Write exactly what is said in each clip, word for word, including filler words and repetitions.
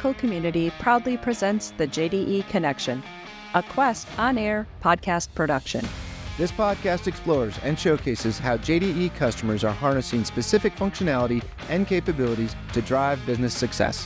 Oracle community proudly presents the J D E Connection, a Quest on-air podcast production. This podcast explores and showcases how J D E customers are harnessing specific functionality and capabilities to drive business success.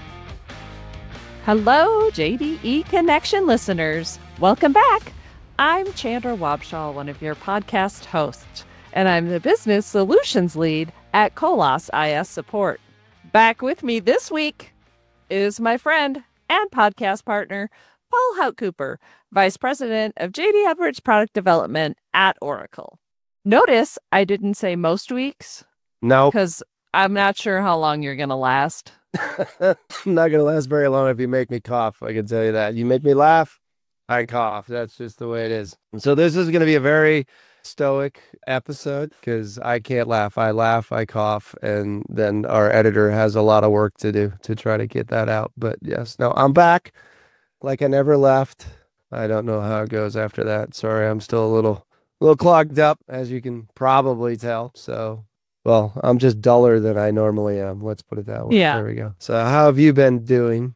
Hello, J D E Connection listeners. Welcome back. I'm Chandra Wabshall, one of your podcast hosts, and I'm the Business Solutions Lead at Colas I S Support. Back with me this week is my friend and podcast partner, Paul Houtcooper, Vice President of J D Edwards Product Development at Oracle. Notice I didn't say most weeks. No. Because I'm not sure how long you're going to last. I'm not going to last very long if you make me cough. I can tell you that. You make me laugh, I cough. That's just the way it is. So this is going to be a very stoic episode because I can't laugh. I laugh, I cough, and then our editor has a lot of work to do to try to get that out. But yes, no, I'm back like I never left. I don't know how it goes after that. Sorry, I'm still a little, a little clogged up, as you can probably tell. So, well, I'm just duller than I normally am. Let's put it that way. Yeah. There we go. So how have you been doing?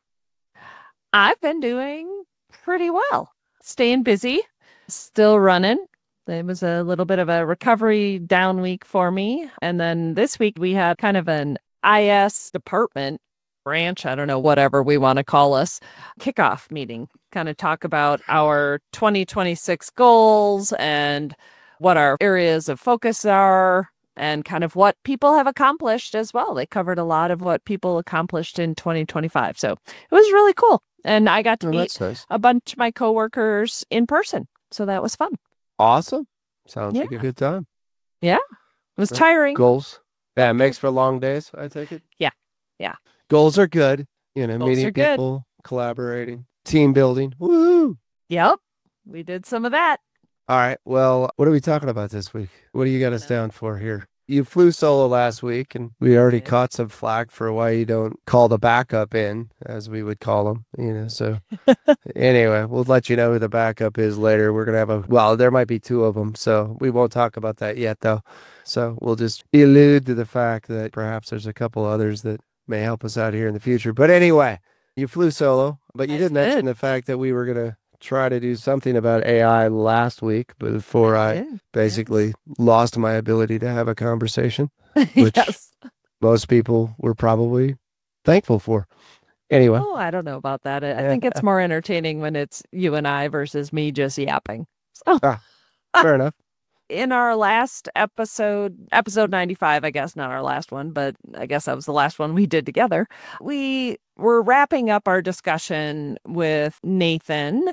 I've been doing pretty well. Staying busy, still running. It was a little bit of a recovery down week for me. And then this week we had kind of an I S department branch, I don't know, whatever we want to call us, kickoff meeting, kind of talk about our twenty twenty-six goals and what our areas of focus are and kind of what people have accomplished as well. They covered a lot of what people accomplished in twenty twenty-five. So it was really cool. And I got to Oh, meet that's nice. a bunch of my coworkers in person. So that was fun. Awesome. Sounds Yeah. like a good time. It was Right. tiring. Goals. Yeah, it makes for long days, I take it. Yeah. Yeah. Goals are good. You know, Goals meeting are good. people, collaborating, team building. Woo! Yep. We did some of that. All right. Well, what are we talking about this week? What do you got us down for here? You flew solo last week, and we already did. caught some flack for why you don't call the backup in, as we would call them. You know, so anyway, we'll let you know who the backup is later. We're gonna have a well, there might be two of them, so we won't talk about that yet, though. So we'll just allude to the fact that perhaps there's a couple others that may help us out here in the future. But anyway, you flew solo, but you I did mention did. the fact that we were gonna try to do something about A I last week before I Yeah. basically lost my ability to have a conversation. Which- Yes. Most people were probably thankful for. Anyway, Oh, I don't know about that. I I think it's more entertaining when it's you and I versus me just yapping. So fair enough. in our last episode, episode ninety-five, I guess, not our last one, but I guess that was the last one we did together. We were wrapping up our discussion with Nathan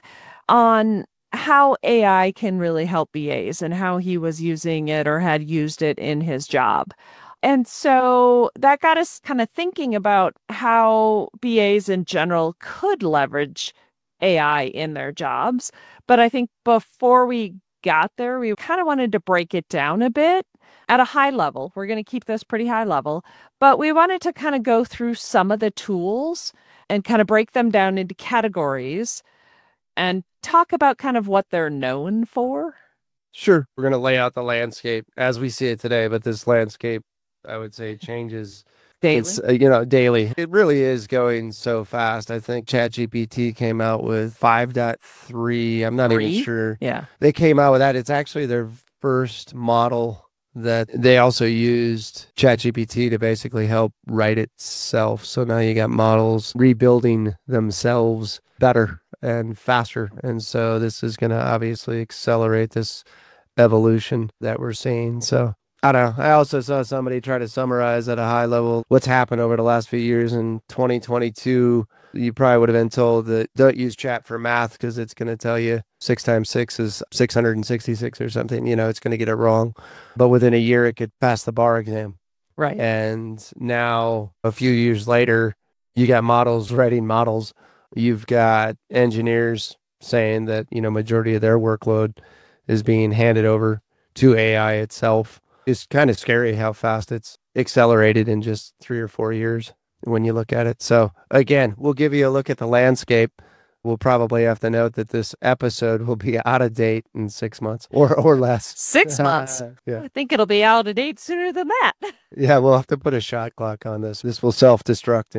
on how A I can really help B As and how he was using it or had used it in his job. And so that got us kind of thinking about how B As in general could leverage A I in their jobs. But I think before we got there, we kind of wanted to break it down a bit at a high level. We're going to keep this pretty high level, but we wanted to kind of go through some of the tools and kind of break them down into categories and talk about kind of what they're known for. Sure. We're going to lay out the landscape as we see it today, but this landscape, I would say, changes Daily. It's, uh, you know, daily. It really is going so fast. I think ChatGPT came out with five point three. I'm not Three? even sure. Yeah. They came out with that. It's actually their first model that they also used ChatGPT to basically help write itself. So now you got models rebuilding themselves better and faster. And so this is going to obviously accelerate this evolution that we're seeing. So I don't know. I also saw somebody try to summarize at a high level what's happened over the last few years. In twenty twenty-two, you probably would have been told that don't use chat for math because it's going to tell you six times six is six hundred sixty-six or something. You know, it's going to get it wrong. But within a year, it could pass the bar exam. Right. And now, a few years later, you got models writing models. You've got engineers saying that, you know, majority of their workload is being handed over to A I itself. It's kind of scary how fast it's accelerated in just three or four years when you look at it. So again, we'll give you a look at the landscape. We'll probably have to note that this episode will be out of date in six months or, or less. Six months. Yeah. I think it'll be out of date sooner than that. Yeah, we'll have to put a shot clock on this. This will self-destruct in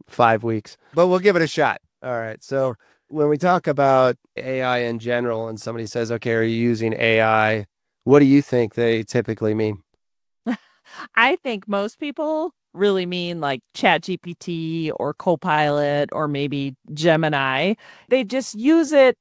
five weeks, but we'll give it a shot. All right. So when we talk about A I in general and somebody says, okay, are you using A I? What do you think they typically mean? I think most people really mean like ChatGPT or Copilot or maybe Gemini. They just use it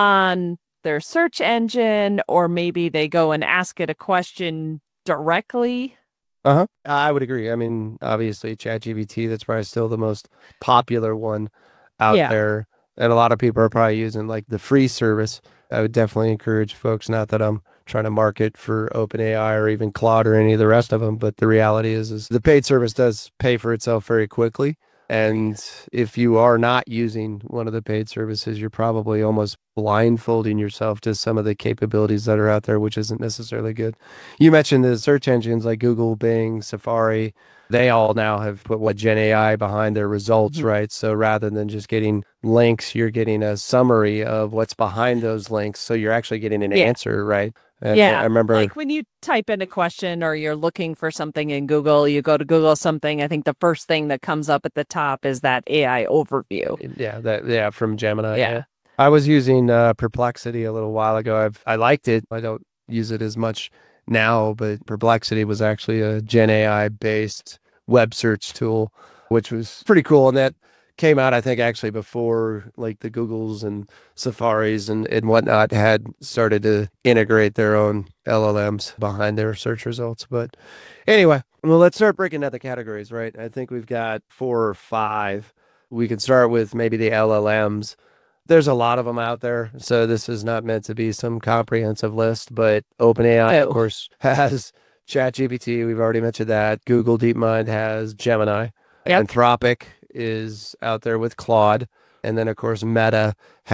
on their search engine, or maybe they go and ask it a question directly. Uh-huh. I would agree. I mean, obviously ChatGPT, that's probably still the most popular one out Yeah. there. And a lot of people are probably using like the free service. I would definitely encourage folks, not that I'm trying to market for OpenAI or even Claude or any of the rest of them, but the reality is, is the paid service does pay for itself very quickly. And if you are not using one of the paid services, you're probably almost blindfolding yourself to some of the capabilities that are out there, which isn't necessarily good. You mentioned the search engines like Google, Bing, Safari. They all now have put what Gen A I behind their results, Mhm. right? So rather than just getting links, you're getting a summary of what's behind those links. So you're actually getting an Yeah. answer, right? And Yeah, I remember, like when you type in a question or you're looking for something in Google, you go to Google something, I think the first thing that comes up at the top is that A I overview. yeah, that yeah, from Gemini. Yeah. I was using uh, Perplexity a little while ago. I've I liked it. I don't use it as much now, but Perplexity was actually a Gen A I based web search tool, which was pretty cool. And that came out, I think, actually before like the Googles and Safaris and, and whatnot had started to integrate their own L L Ms behind their search results. But anyway, well, let's start breaking down the categories, right? I think we've got four or five. We can start with maybe the L L Ms. There's a lot of them out there, so this is not meant to be some comprehensive list, but OpenAI, Oh. of course, has ChatGPT. We've already mentioned that. Google DeepMind has Gemini. Yep. Anthropic is out there with Claude. And then, of course, Meta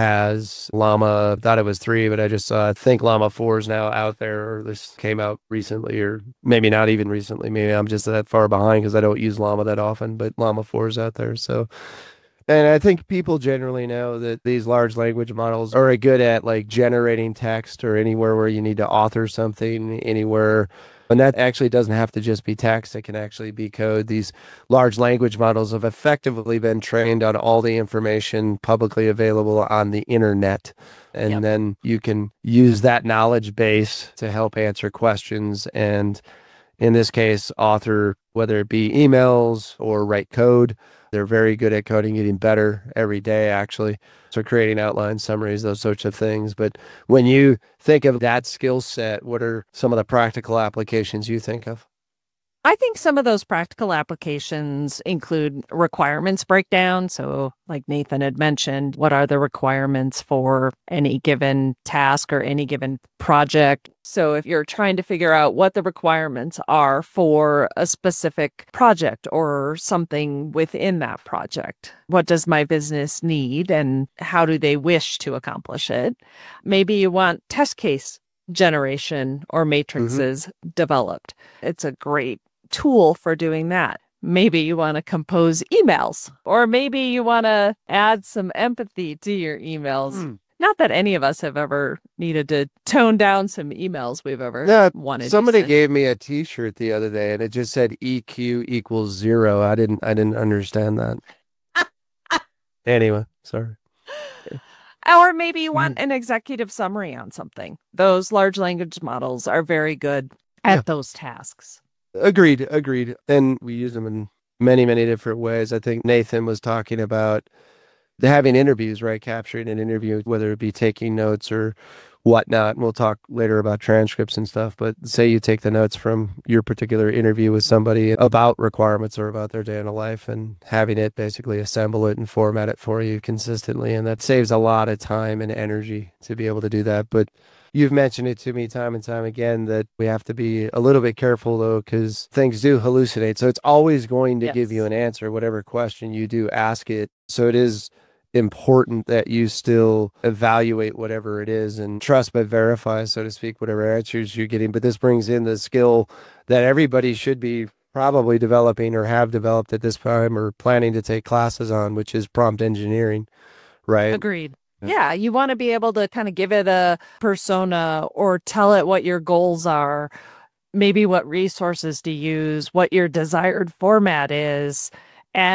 has Llama. I thought it was three, but I just saw, I think Llama four is now out there, or this came out recently, or maybe not even recently. Maybe I'm just that far behind because I don't use Llama that often, but Llama four is out there. So, and I think people generally know that these large language models are good at like generating text or anywhere where you need to author something, anywhere. And that actually doesn't have to just be text. It can actually be code. These large language models have effectively been trained on all the information publicly available on the internet. And Yep. then you can use that knowledge base to help answer questions. And in this case, author, whether it be emails or write code. They're very good at coding, getting better every day, actually. So creating outlines, summaries, those sorts of things. But when you think of that skill set, what are some of the practical applications you think of? I think some of those practical applications include requirements breakdown. So like Nathan had mentioned, what are the requirements for any given task or any given project? So if you're trying to figure out what the requirements are for a specific project or something within that project, what does my business need and how do they wish to accomplish it? Maybe you want test case generation or matrices mm-hmm. developed. It's a great tool for doing that. Maybe you want to compose emails, or maybe you want to add some empathy to your emails. Mm. Not that any of us have ever needed to tone down some emails we've ever yeah, wanted. Somebody to gave me a T-shirt the other day, and it just said E Q equals zero. I didn't. I didn't understand that. Anyway, sorry. Or maybe you want an executive summary on something. Those large language models are very good at yeah. those tasks. Agreed, agreed. And we use them in many, many different ways. I think Nathan was talking about having interviews, right? Capturing an interview, whether it be taking notes or whatnot. And we'll talk later about transcripts and stuff. But say you take the notes from your particular interview with somebody about requirements or about their day in a life, and having it basically assemble it and format it for you consistently. And that saves a lot of time and energy to be able to do that. But you've mentioned it to me time and time again that we have to be a little bit careful, though, because things do hallucinate. So it's always going to yes. give you an answer, whatever question you do ask it. So it is important that you still evaluate whatever it is and trust but verify, so to speak, whatever answers you're getting. But this brings in the skill that everybody should be probably developing or have developed at this time or planning to take classes on, which is prompt engineering, right? Agreed. Yeah, you want to be able to kind of give it a persona or tell it what your goals are, maybe what resources to use, what your desired format is, and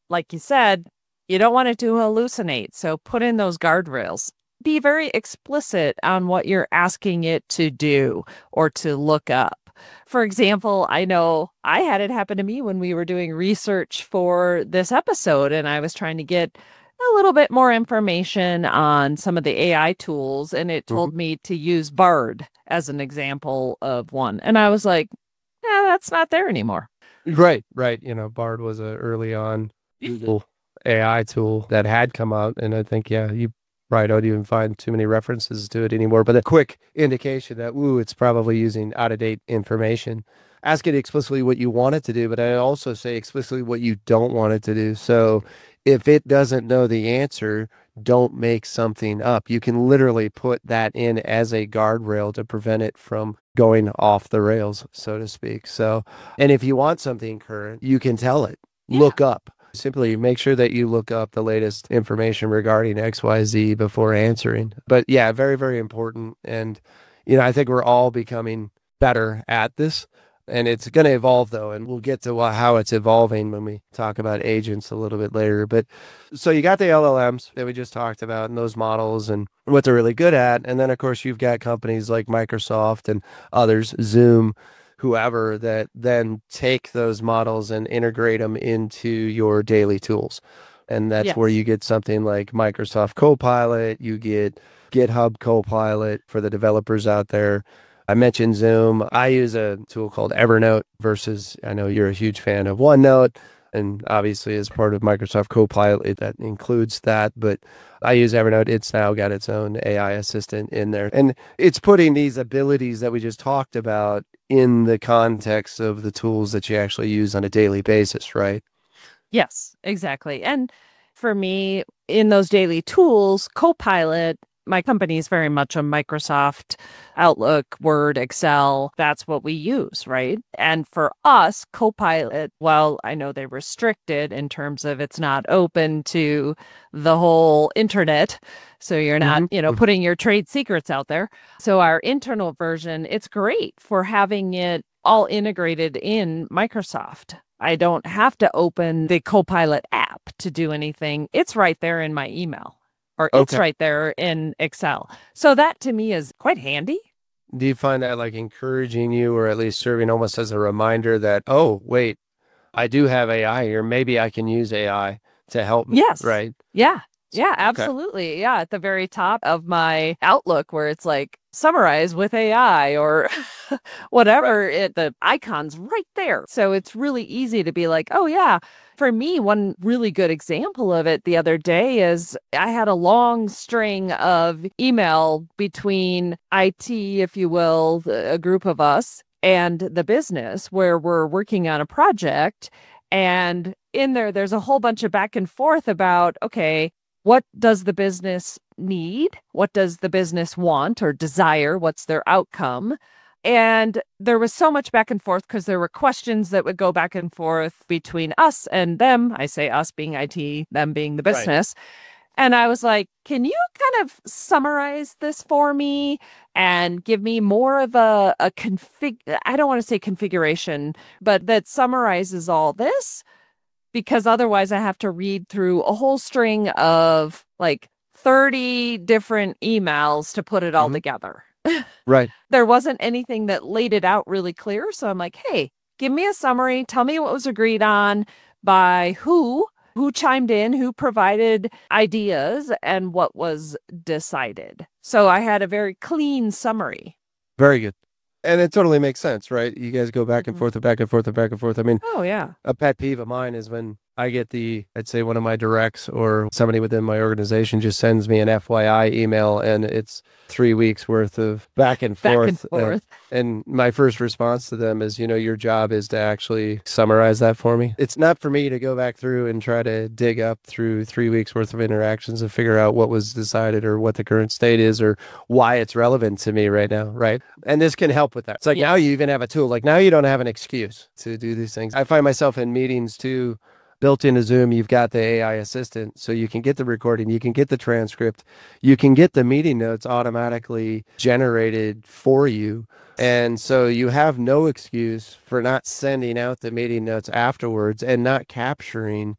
like you said, you don't want it to hallucinate. So put in those guardrails. Be very explicit on what you're asking it to do or to look up. For example, I know I had it happen to me when we were doing research for this episode, and I was trying to get a little bit more information on some of the A I tools, and it told Mm-hmm. me to use Bard as an example of one. And I was like, yeah, that's not there anymore. Right, right. You know, Bard was a early on Google A I tool that had come out, and I think, yeah, you probably don't even find too many references to it anymore. But a quick indication that, ooh, it's probably using out of date information. Ask it explicitly what you want it to do, but I also say explicitly what you don't want it to do. So if it doesn't know the answer, don't make something up. You can literally put that in as a guardrail to prevent it from going off the rails, so to speak. So, and if you want something current, you can tell it, Yeah. look up. Simply make sure that you look up the latest information regarding X Y Z before answering. But yeah, very, very important. And, you know, I think we're all becoming better at this. And it's going to evolve, though, and we'll get to wha- how it's evolving when we talk about agents a little bit later. But so you got the L L Ms that we just talked about and those models and what they're really good at. And then, of course, you've got companies like Microsoft and others, Zoom, whoever, that then take those models and integrate them into your daily tools. And that's Yes. where you get something like Microsoft Copilot, you get GitHub Copilot for the developers out there. I mentioned Zoom. I use a tool called Evernote versus, I know you're a huge fan of OneNote, and obviously as part of Microsoft Copilot, that includes that. But I use Evernote. It's now got its own A I assistant in there. And it's putting these abilities that we just talked about in the context of the tools that you actually use on a daily basis, right? Yes, exactly. And for me, in those daily tools, Copilot, my company is very much a Microsoft Outlook, Word, Excel. That's what we use, right? And for us, Copilot, well, I know they restrict it in terms of it's not open to the whole internet. So you're not, Mhm. you know, putting your trade secrets out there. So our internal version, it's great for having it all integrated in Microsoft. I don't have to open the Copilot app to do anything. It's right there in my email, or it's Okay. right there in Excel. So that to me is quite handy. Do you find that like encouraging you or at least serving almost as a reminder that, oh, wait, I do have A I here. Maybe I can use A I to help me, Yes. right? Yeah. Yeah, Okay. absolutely. Yeah, at the very top of my Outlook where it's like summarize with A I or whatever, it, the icon's right there. So it's really easy to be like, oh, yeah. For me, one really good example of it the other day is I had a long string of email between I T, if you will, a group of us, and the business where we're working on a project. And in there, there's a whole bunch of back and forth about, okay, what does the business need? What does the business want or desire? What's their outcome? And there was so much back and forth because there were questions that would go back and forth between us and them. I say us being I T, them being the Right. business. And I was like, can you kind of summarize this for me and give me more of a, a config? I don't want to say configuration, but that summarizes all this, because otherwise I have to read through a whole string of like thirty different emails to put it all Mhm. together. Right. There wasn't anything that laid it out really clear. So I'm like, hey, give me a summary. Tell me what was agreed on by who, who chimed in, who provided ideas, and what was decided. So I had a very clean summary. Very good. And it totally makes sense, right? You guys go back and Mhm. forth and back and forth and back and forth. I mean, Oh, yeah. a pet peeve of mine is when I get the, I'd say one of my directs or somebody within my organization just sends me an F Y I email and it's three weeks worth of back and Back forth. and forth. And my first response to them is, you know, your job is to actually summarize that for me. It's not for me to go back through and try to dig up through three weeks worth of interactions and figure out what was decided or what the current state is or why it's relevant to me right now, right? And this can help with that. It's like now you even have a tool. Like now you don't have an excuse to do these things. I find myself in meetings too. Built into Zoom, you've got the A I assistant, so you can get the recording, you can get the transcript, you can get the meeting notes automatically generated for you. And so you have no excuse for not sending out the meeting notes afterwards and not capturing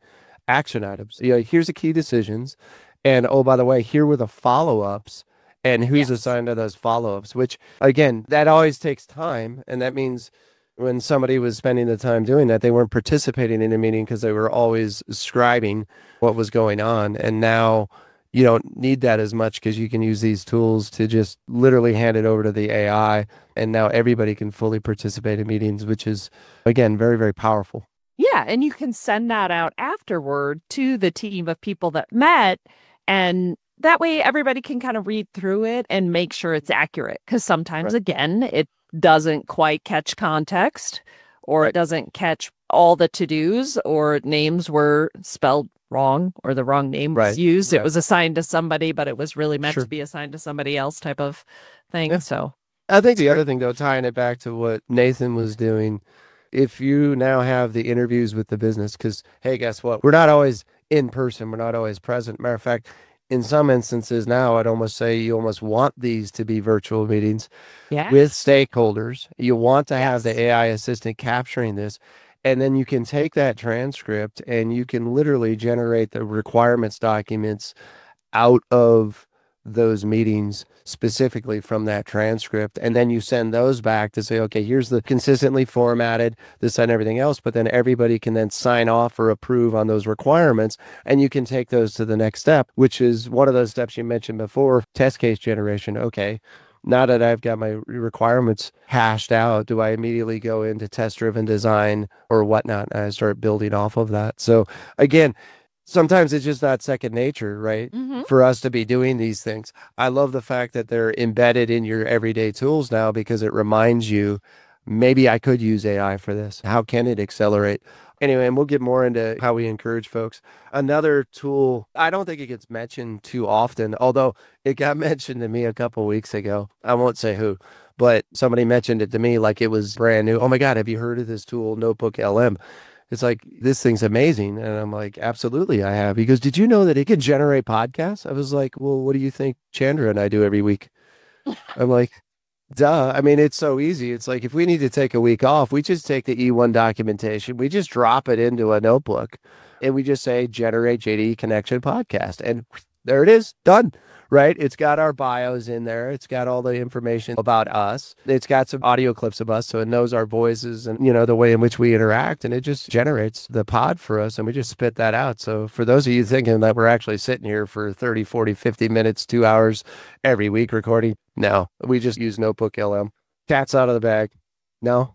action items. You know, here's the key decisions. And oh, by the way, here were the follow-ups and who's Yes. assigned to those follow-ups, which again, that always takes time. And that means when somebody was spending the time doing that, they weren't participating in a meeting because they were always scribing what was going on. And now you don't need that as much because you can use these tools to just literally hand it over to the A I. And now everybody can fully participate in meetings, which is, again, very, very powerful. Yeah. And you can send that out afterward to the team of people that met. And that way everybody can kind of read through it and make sure it's accurate. Because sometimes, Right. again, it doesn't quite catch context, or Right. it doesn't catch all the to-dos, or names were spelled wrong, or the wrong name was Right. used. It Right. was assigned to somebody, but it was really meant Sure. to be assigned to somebody else, type of thing. Yeah. So I think the other thing, though, tying it back to what Nathan was doing, if you now have the interviews with the business, because, hey, guess what? We're not always in person. We're not always present. Matter of fact, in some instances now, I'd almost say you almost want these to be virtual meetings yeah. with stakeholders. You want to have Yes. the A I assistant capturing this. And then you can take that transcript and you can literally generate the requirements documents out of those meetings specifically from that transcript. And then you send those back to say, okay, here's the consistently formatted, this and everything else. But then everybody can then sign off or approve on those requirements. And you can take those to the next step, which is one of those steps you mentioned before, test case generation. Okay, now that I've got my requirements hashed out, do I immediately go into test-driven design or whatnot? And I start building off of that. So again, sometimes it's just not second nature, right? Mm-hmm. For us to be doing these things. I love the fact that they're embedded in your everyday tools now because it reminds you, maybe I could use A I for this. How can it accelerate? Anyway, and we'll get more into how we encourage folks. Another tool, I don't think it gets mentioned too often, although it got mentioned to me a couple of weeks ago. I won't say who, but somebody mentioned it to me like it was brand new. Oh my God, have you heard of this tool, Notebook L M? It's like, this thing's amazing. And I'm like, absolutely, I have. He goes, did you know that it can generate podcasts? I was like, well, what do you think Chandra and I do every week? I'm like, duh. I mean, it's so easy. It's like, if we need to take a week off, we just take the E one documentation, we just drop it into a notebook, and we just say, generate J D E Connection podcast. And there it is, done. Right? It's got our bios in there. It's got all the information about us. It's got some audio clips of us, so it knows our voices and, you know, the way in which we interact, and it just generates the pod for us, and we just spit that out. So for those of you thinking that we're actually sitting here for thirty, forty, fifty minutes, two hours every week recording, no, we just use Notebook L M. Cat's out of the bag. No.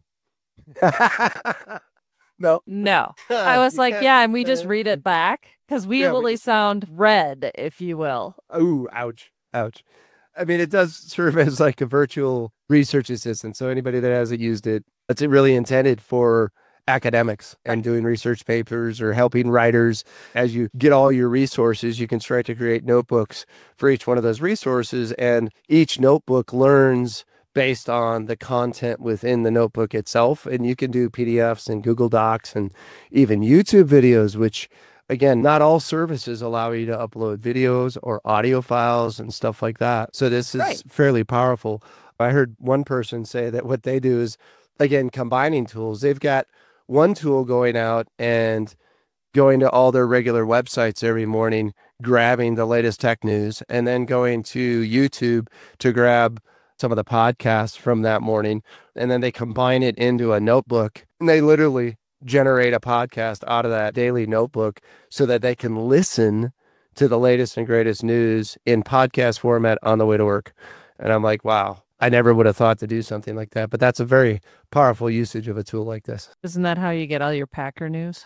No. No. I was like, yeah, and we just read it back because we Yeah, we really sound red, if you will. Ooh, ouch, ouch. I mean, it does serve as like a virtual research assistant. So anybody that hasn't used it, it's really intended for academics and doing research papers or helping writers. As you get all your resources, you can start to create notebooks for each one of those resources. And each notebook learns based on the content within the notebook itself. And you can do P D Fs and Google Docs and even YouTube videos, which, again, not all services allow you to upload videos or audio files and stuff like that. So this is Right. fairly powerful. I heard one person say that what they do is, again, combining tools. They've got one tool going out and going to all their regular websites every morning, grabbing the latest tech news, and then going to YouTube to grab some of the podcasts from that morning. And then they combine it into a notebook, and they literally generate a podcast out of that daily notebook so that they can listen to the latest and greatest news in podcast format on the way to work. And I'm like, wow, I never would have thought to do something like that. But that's a very powerful usage of a tool like this. Isn't that how you get all your Packer news?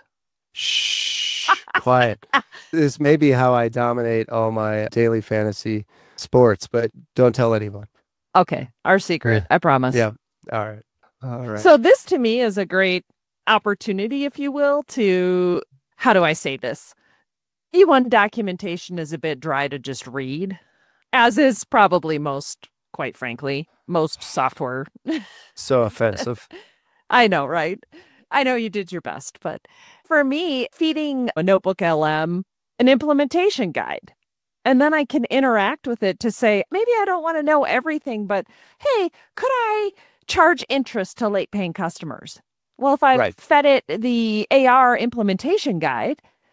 Shh, quiet. This may be how I dominate all my daily fantasy sports, but don't tell anyone. Okay. Our secret, Yeah. I promise. Yeah. All right. All right. So this to me is a great opportunity, if you will, to, how do I say this? E one documentation is a bit dry to just read, as is probably most, quite frankly, most software. So offensive. I know, right? I know you did your best, but for me, feeding a Notebook L M an implementation guide. And then I can interact with it to say, maybe I don't want to know everything, but hey, could I charge interest to late paying customers? Well, if I Right. fed it the A R implementation guide,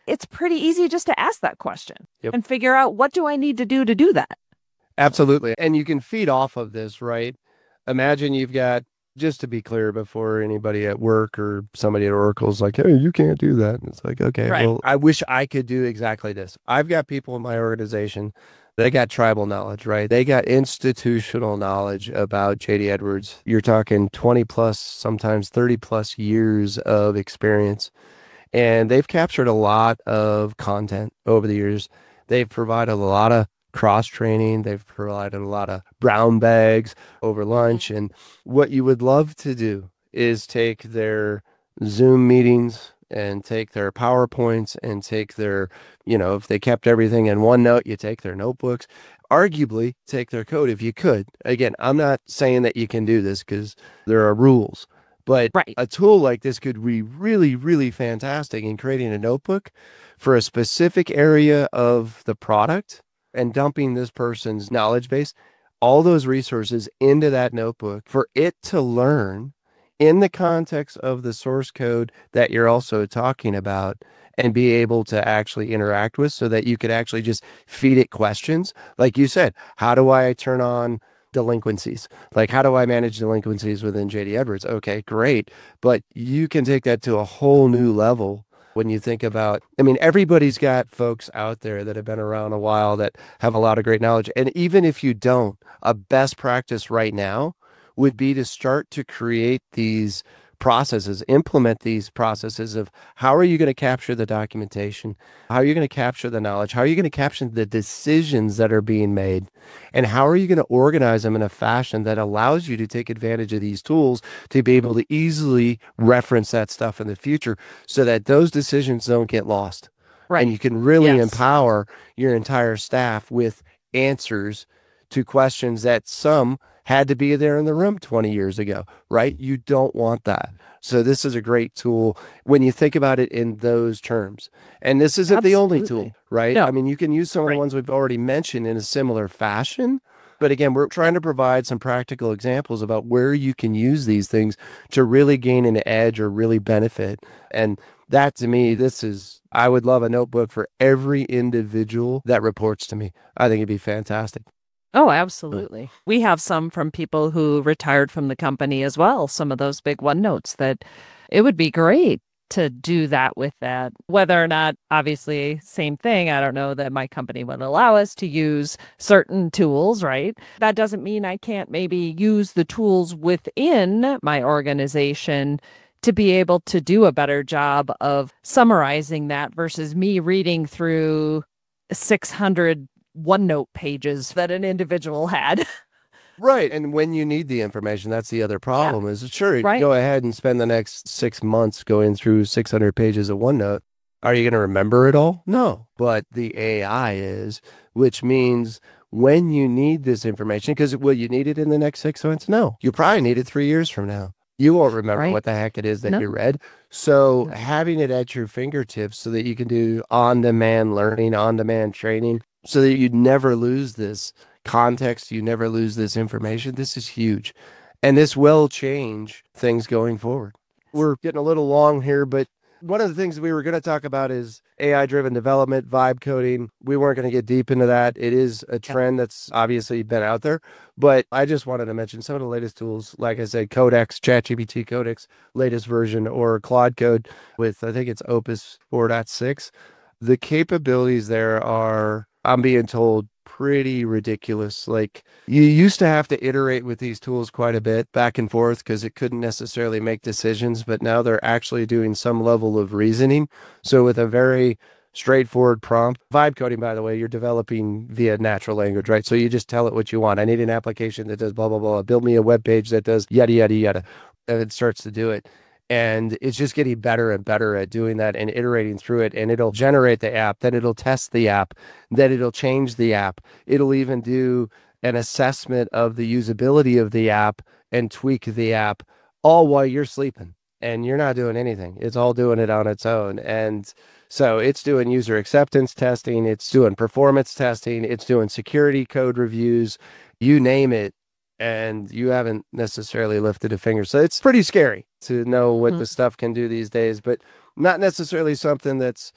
it's pretty easy just to ask that question Yep. and figure out, what do I need to do to do that? Absolutely. And you can feed off of this, right? Imagine you've got, just to be clear, before anybody at work or somebody at Oracle's like, hey, you can't do that. And it's like, okay, Right. well, I wish I could do exactly this. I've got people in my organization, they got tribal knowledge, right? They got institutional knowledge about J D Edwards. You're talking twenty plus, sometimes thirty plus years of experience. And they've captured a lot of content over the years. They've provided a lot of cross training. They've provided a lot of brown bags over lunch. And what you would love to do is take their Zoom meetings and take their PowerPoints and take their, you know, if they kept everything in OneNote, you take their notebooks, arguably take their code if you could. Again, I'm not saying that you can do this because there are rules, but Right. a tool like this could be really, really fantastic in creating a notebook for a specific area of the product and dumping this person's knowledge base, all those resources into that notebook for it to learn in the context of the source code that you're also talking about, and be able to actually interact with, so that you could actually just feed it questions. Like you said, how do I turn on delinquencies? Like, how do I manage delinquencies within J D Edwards? Okay, great. But you can take that to a whole new level when you think about, I mean, everybody's got folks out there that have been around a while that have a lot of great knowledge. And even if you don't, a best practice right now would be to start to create these processes, implement these processes of how are you going to capture the documentation? How are you going to capture the knowledge? How are you going to capture the decisions that are being made? And how are you going to organize them in a fashion that allows you to take advantage of these tools to be able to easily reference that stuff in the future, so that those decisions don't get lost? Right. And you can really Yes. empower your entire staff with answers to questions that some had to be there in the room twenty years ago, right? You don't want that. So this is a great tool when you think about it in those terms. And this isn't the only tool, Absolutely. right? No. I mean, you can use some of Right. the ones we've already mentioned in a similar fashion. But again, we're trying to provide some practical examples about where you can use these things to really gain an edge or really benefit. And that, to me, this is, I would love a notebook for every individual that reports to me. I think it'd be fantastic. Oh, absolutely. We have some from people who retired from the company as well, some of those big OneNotes, that it would be great to do that with that. Whether or not, obviously, same thing. I don't know that my company would allow us to use certain tools, right? That doesn't mean I can't maybe use the tools within my organization to be able to do a better job of summarizing that versus me reading through six hundred OneNote pages that an individual had. Right. And when you need the information, that's the other problem is sure, Right. go ahead and spend the next six months going through six hundred pages of OneNote. Are you going to remember it all? No. But the A I is, which means when you need this information, because will you need it in the next six months? No. You probably need it three years from now. You won't remember Right. what the heck it is that No. you read. So No. having it at your fingertips so that you can do on-demand learning, on-demand training, so that you never lose this context, you never lose this information. This is huge. And this will change things going forward. We're getting a little long here, but one of the things we were going to talk about is A I-driven development, vibe coding. We weren't going to get deep into that. It is a trend that's obviously been out there, but I just wanted to mention some of the latest tools. Like I said, Codex, ChatGPT Codex, latest version, or Claude Code with, I think it's Opus four point six. The capabilities there are, I'm being told, pretty ridiculous. Like, you used to have to iterate with these tools quite a bit back and forth because it couldn't necessarily make decisions, but now they're actually doing some level of reasoning. So with a very straightforward prompt, vibe coding, by the way, you're developing via natural language, right? So you just tell it what you want. I need an application that does blah, blah, blah. Build me a web page that does yada, yada, yada. And it starts to do it. And it's just getting better and better at doing that and iterating through it. And it'll generate the app, then it'll test the app, then it'll change the app. It'll even do an assessment of the usability of the app and tweak the app, all while you're sleeping and you're not doing anything. It's all doing it on its own. And so it's doing user acceptance testing, it's doing performance testing, it's doing security code reviews, you name it. And you haven't necessarily lifted a finger. So it's pretty scary to know what Mhm. the stuff can do these days, but not necessarily something that's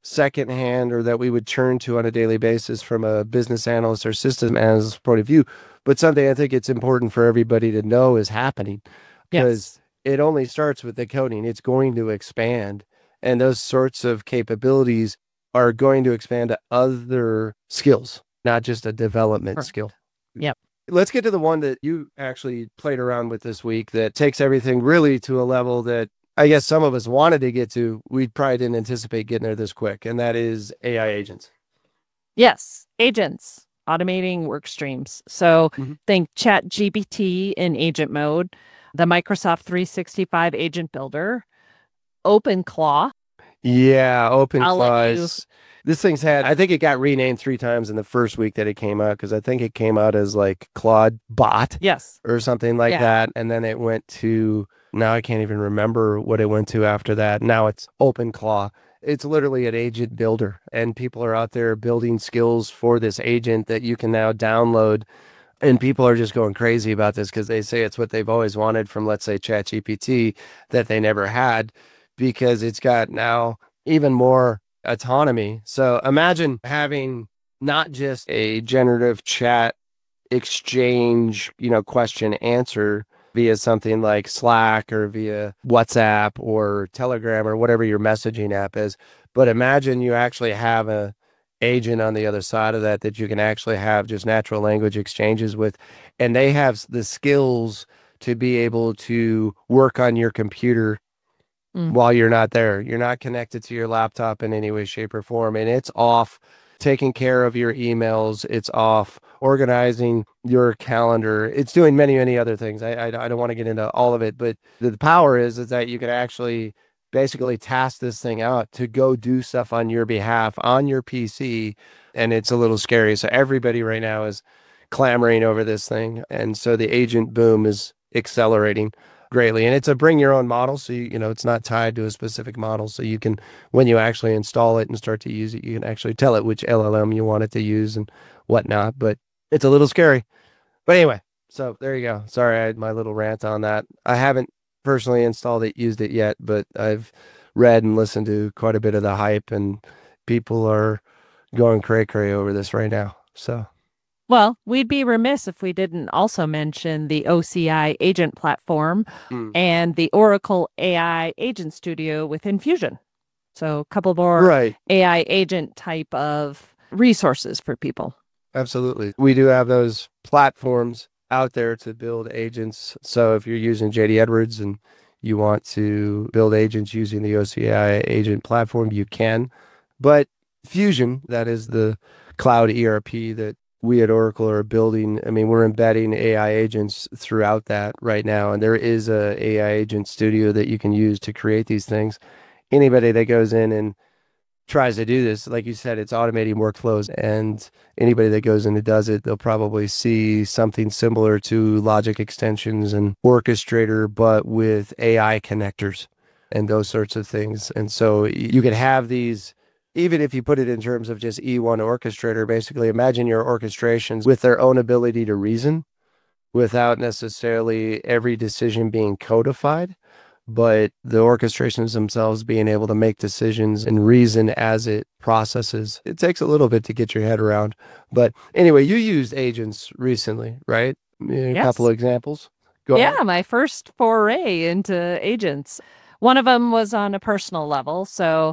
secondhand or that we would turn to on a daily basis from a business analyst or system analyst point of view, but something I think it's important for everybody to know is happening because Yes. it only starts with the coding. It's going to expand, and those sorts of capabilities are going to expand to other skills, not just a development Correct. skill. Yep. Let's get to the one that you actually played around with this week that takes everything really to a level that I guess some of us wanted to get to. We probably didn't anticipate getting there this quick, and that is A I agents. Yes. Agents, automating work streams. So Mhm. think Chat G P T in agent mode, the Microsoft three sixty-five Agent Builder, OpenClaw. Yeah, I'll let you. OpenClaw. This thing's had, I think it got renamed three times in the first week that it came out because I think it came out as like Claude Bot Yes. or something like Yeah. that. And then it went to, now I can't even remember what it went to after that. Now it's OpenClaw. It's literally an agent builder, and people are out there building skills for this agent that you can now download. And people are just going crazy about this because they say it's what they've always wanted from, let's say, ChatGPT that they never had, because it's got now even more autonomy. So imagine having not just a generative chat exchange, you know, question answer via something like Slack or via WhatsApp or Telegram or whatever your messaging app is, but imagine you actually have a agent on the other side of that that you can actually have just natural language exchanges with, and they have the skills to be able to work on your computer Mm. while you're not there. You're not connected to your laptop in any way, shape, or form. And it's off taking care of your emails. It's off organizing your calendar. It's doing many, many other things. I, I, I don't want to get into all of it, but the, the power is, is that you can actually basically task this thing out to go do stuff on your behalf on your P C. And it's a little scary. So everybody right now is clamoring over this thing. And so the agent boom is accelerating greatly. And it's a bring your own model. So, you, you know, it's not tied to a specific model. So you can, when you actually install it and start to use it, you can actually tell it which L L M you want it to use and whatnot. But it's a little scary. But anyway, so there you go. Sorry, I had my little rant on that. I haven't personally installed it, used it yet, but I've read and listened to quite a bit of the hype, and people are going cray cray over this right now. So. Well, we'd be remiss if we didn't also mention the O C I agent platform Mm. and the Oracle A I Agent Studio within Fusion. So a couple more Right. A I agent type of resources for people. Absolutely. We do have those platforms out there to build agents. So if you're using J D Edwards and you want to build agents using the O C I agent platform, you can. But Fusion, that is the cloud E R P that we at Oracle are building. I mean, we're embedding A I agents throughout that right now. And there is a A I agent studio that you can use to create these things. Anybody that goes in and tries to do this, like you said, it's automating workflows, and anybody that goes in and does it, they'll probably see something similar to Logic Extensions and Orchestrator, but with A I connectors and those sorts of things. And so you could have these, even if you put it in terms of just E one Orchestrator, basically imagine your orchestrations with their own ability to reason without necessarily every decision being codified, but the orchestrations themselves being able to make decisions and reason as it processes. It takes a little bit to get your head around. But anyway, you used agents recently, right? A Yes. couple of examples. Go Yeah, ahead. my first foray into agents. One of them was on a personal level. So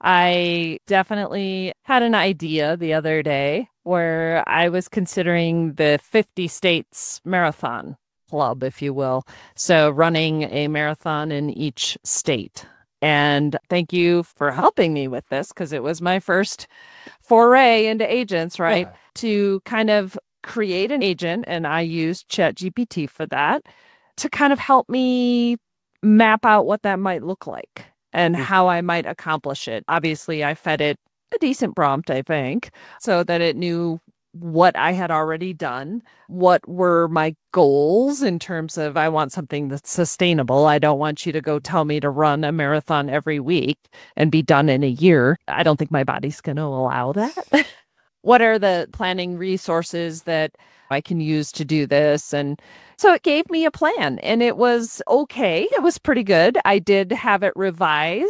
I definitely had an idea the other day where I was considering the fifty states marathon club, if you will. So running a marathon in each state. And thank you for helping me with this, because it was my first foray into agents, right? Yeah. To kind of create an agent, and I used ChatGPT for that, to kind of help me map out what that might look like and Mm. how I might accomplish it. Obviously, I fed it a decent prompt, I think, so that it knew what I had already done, what were my goals in terms of, I want something that's sustainable. I don't want you to go tell me to run a marathon every week and be done in a year. I don't think my body's going to allow that. What are the planning resources that I can use to do this? And so it gave me a plan, and it was okay. It was pretty good. I did have it revise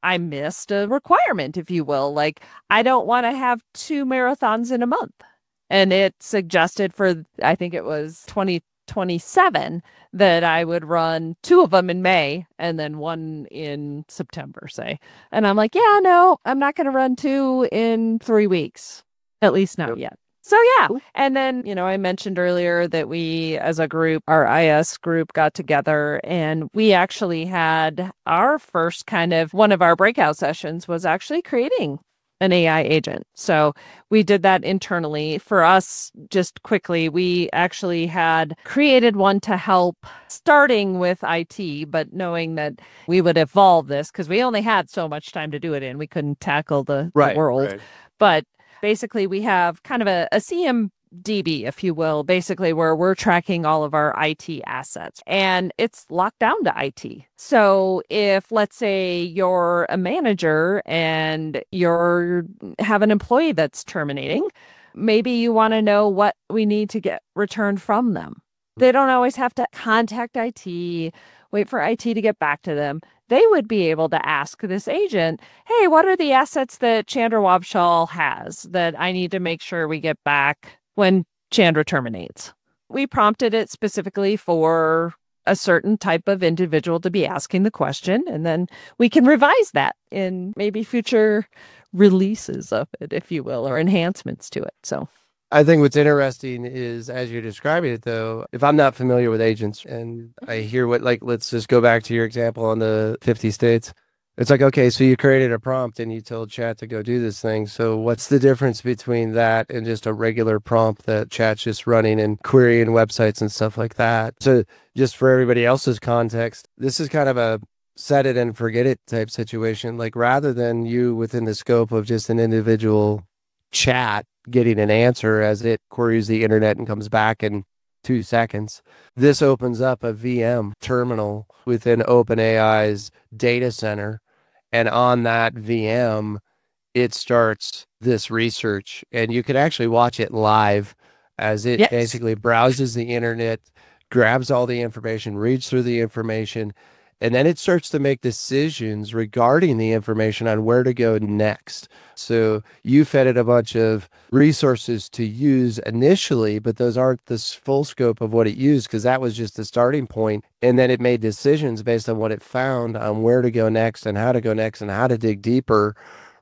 I missed a requirement, if you will. Like, I don't want to have two marathons in a month. And it suggested for, I think it was twenty twenty-seven, that I would run two of them in May and then one in September, say. And I'm like, yeah, no, I'm not going to run two in three weeks, at least not Yep. yet. So yeah. And then, you know, I mentioned earlier that we as a group, our I S group, got together and we actually had our first kind of one of our breakout sessions was actually creating an A I agent. So we did that internally. For us, just quickly, we actually had created one to help, starting with I T, but knowing that we would evolve this because we only had so much time to do it in. We couldn't tackle the, Right, the world. right. But basically, we have kind of a, a C M D B, if you will, basically where we're tracking all of our I T assets and it's locked down to I T. So if, let's say, you're a manager and you're have an employee that's terminating, maybe you want to know what we need to get returned from them. They don't always have to contact I T, wait for I T to get back to them. They would be able to ask this agent, hey, what are the assets that Chandra Wabshall has that I need to make sure we get back when Chandra terminates? We prompted it specifically for a certain type of individual to be asking the question, and then we can revise that in maybe future releases of it, if you will, or enhancements to it. So I think what's interesting is, as you're describing it, though, if I'm not familiar with agents and I hear what, like, let's just go back to your example on the fifty states. It's like, okay, so you created a prompt and you told Chat to go do this thing. So what's the difference between that and just a regular prompt that Chat's just running and querying websites and stuff like that? So just for everybody else's context, this is kind of a set it and forget it type situation. Like, rather than you within the scope of just an individual chat getting an answer as it queries the internet and comes back in two seconds. This opens up a V M terminal within OpenAI's data center. And on that V M, it starts this research. And you can actually watch it live as it yes. basically browses the internet, grabs all the information, reads through the information, and then it starts to make decisions regarding the information on where to go next. So you fed it a bunch of resources to use initially, but those aren't the full scope of what it used because that was just the starting point. And then it made decisions based on what it found on where to go next and how to go next and how to dig deeper.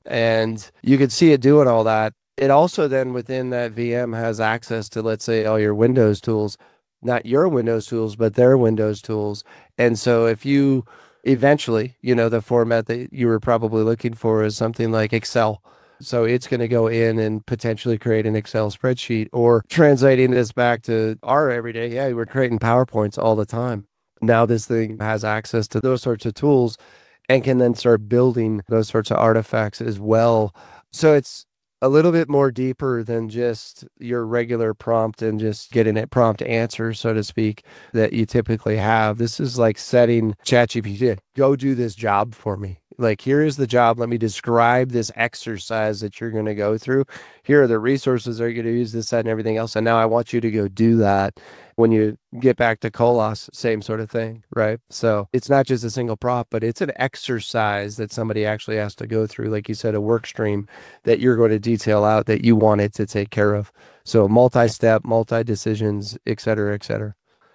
And you could see it doing all that. It also then within that V M has access to, let's say, all your Windows tools. Not your Windows tools, but their Windows tools. And so if you eventually, you know, the format that you were probably looking for is something like Excel. So it's going to go in and potentially create an Excel spreadsheet, or translating this back to our everyday. Yeah, we're creating PowerPoints all the time. Now this thing has access to those sorts of tools and can then start building those sorts of artifacts as well. So it's a little bit more deeper than just your regular prompt and just getting a prompt answer, so to speak, that you typically have. This is like setting ChatGPT, go do this job for me. Like, here is the job. Let me describe this exercise that you're going to go through. Here are the resources that you're going to use, this, that, and everything else. And now I want you to go do that. When you get back to Colos, same sort of thing, right? So it's not just a single prompt, but it's an exercise that somebody actually has to go through, like you said, a work stream that you're going to detail out that you want it to take care of. So multi-step, multi-decisions, et cetera, et cetera.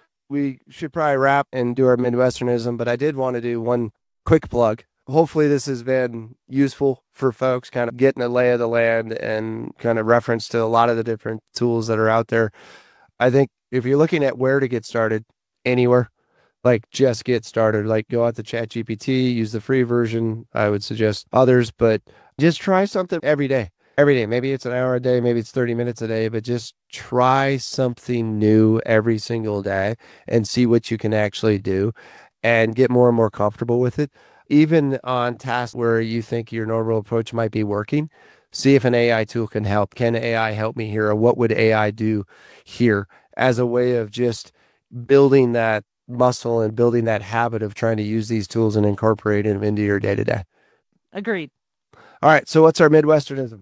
We should probably wrap and do our Midwesternism, but I did want to do one quick plug. Hopefully this has been useful for folks, kind of getting a lay of the land and kind of reference to a lot of the different tools that are out there. I think if you're looking at where to get started anywhere, like just get started, like go out to ChatGPT, use the free version. I would suggest others, but just try something every day, every day. Maybe it's an hour a day, maybe it's thirty minutes a day, but just try something new every single day and see what you can actually do and get more and more comfortable with it. Even on tasks where you think your normal approach might be working, see if an A I tool can help. Can A I help me here? Or what would A I do here? As a way of just building that muscle and building that habit of trying to use these tools and incorporate them into your day-to-day. Agreed. All right. So what's our Midwesternism?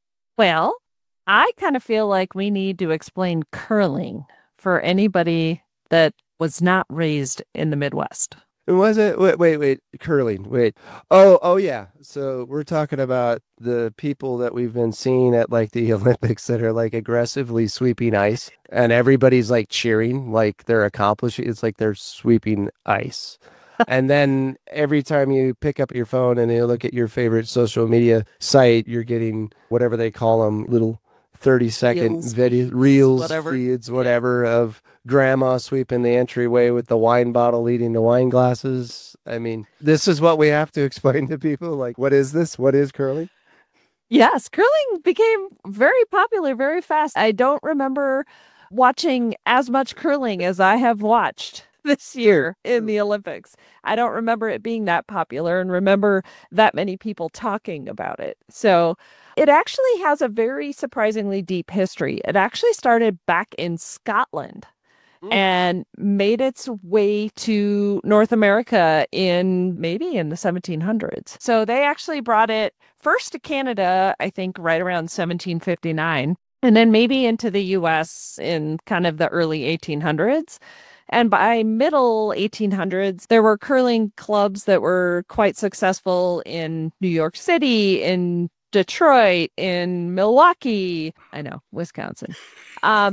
Well, I kind of feel like we need to explain curling for anybody that was not raised in the Midwest. Was it? Wait, wait, wait. Curling. Wait. Oh, oh yeah. So we're talking about the people that we've been seeing at like the Olympics that are like aggressively sweeping ice, and everybody's like cheering, like they're accomplishing. It's like they're sweeping ice. And then every time you pick up your phone and you look at your favorite social media site, you're getting whatever they call them, little thirty second Reels, video, reels, whatever. feeds, whatever, of grandma sweeping the entryway with the wine bottle leading to wine glasses. I mean, this is what we have to explain to people. Like, what is this? What is curling? Yes, curling became very popular very fast. I don't remember watching as much curling as I have watched this year in the Olympics. I don't remember it being that popular and remember that many people talking about it. So it actually has a very surprisingly deep history. It actually started back in Scotland and made its way to North America in maybe in the seventeen hundreds. So they actually brought it first to Canada, I think right around seventeen fifty-nine, and then maybe into the U S in kind of the early eighteen hundreds. And by middle eighteen hundreds, there were curling clubs that were quite successful in New York City, in Detroit, in Milwaukee, I know, Wisconsin. Um,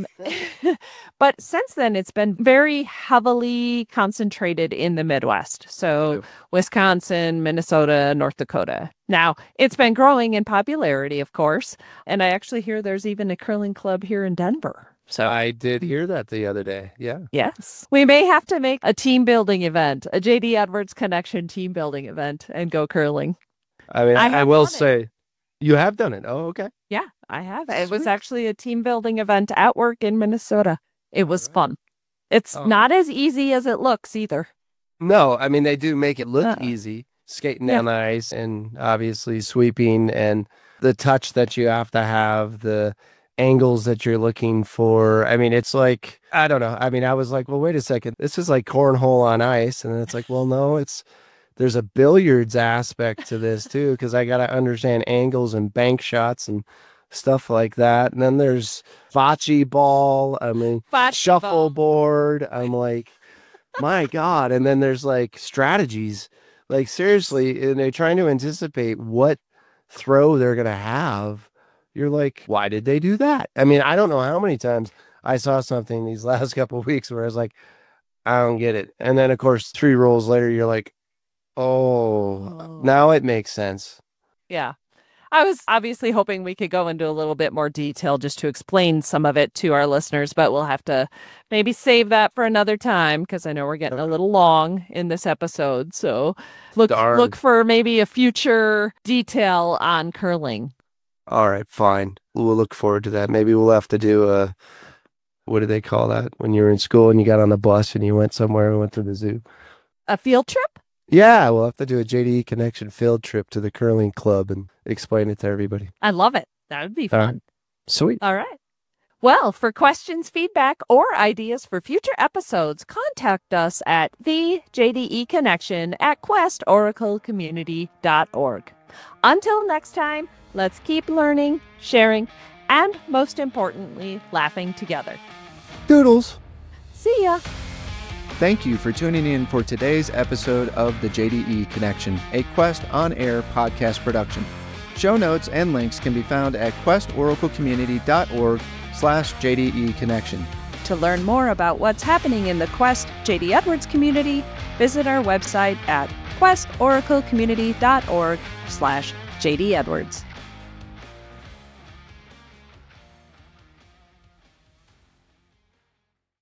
but since then, it's been very heavily concentrated in the Midwest. So Wisconsin, Minnesota, North Dakota. Now, it's been growing in popularity, of course. And I actually hear there's even a curling club here in Denver. So I did hear that the other day. Yeah. Yes. We may have to make a team building event, a J D Edwards Connection team building event, and go curling. I mean, I I, have will done it. say you have done it. Oh, okay. Yeah, I have. It was Sweet. actually a team building event at work in Minnesota. It was fun. It's Oh. not as easy as it looks either. No, I mean, they do make it look Uh, easy, skating yeah. down the ice and obviously sweeping and the touch that you have to have, the angles that you're looking for. I mean, it's like, I don't know. I mean, I was like, well, wait a second. This is like cornhole on ice. And then it's like, well, no, it's, there's a billiards aspect to this too, because I got to understand angles and bank shots and stuff like that. And then there's bocce ball. I mean, Bocce ball. shuffleboard. I'm like, my God. And then there's like strategies, like seriously, and they're trying to anticipate what throw they're going to have. You're like, why did they do that? I mean, I don't know how many times I saw something these last couple of weeks where I was like, I don't get it. And then, of course, three rolls later, you're like, oh, Oh. now it makes sense. Yeah. I was obviously hoping we could go into a little bit more detail just to explain some of it to our listeners, but we'll have to maybe save that for another time because I know we're getting a little long in this episode. So look Darn. look for maybe a future detail on curling. All right, fine. We'll look forward to that. Maybe we'll have to do a, what do they call that? When you were in school and you got on the bus and you went somewhere and went to the zoo. A field trip? Yeah, we'll have to do a J D E Connection field trip to the curling club and explain it to everybody. I love it. That would be All fun. right. Sweet. All right. Well, for questions, feedback, or ideas for future episodes, contact us at the J D E Connection at quest oracle community dot org. Until next time, let's keep learning, sharing, and most importantly, laughing together. Doodles. See ya. Thank you for tuning in for today's episode of the J D E Connection, a Quest on-air podcast production. Show notes and links can be found at quest oracle community dot org slash J D E Connection. To learn more about what's happening in the Quest J D Edwards community, visit our website at quest oracle community dot org slash J D Edwards.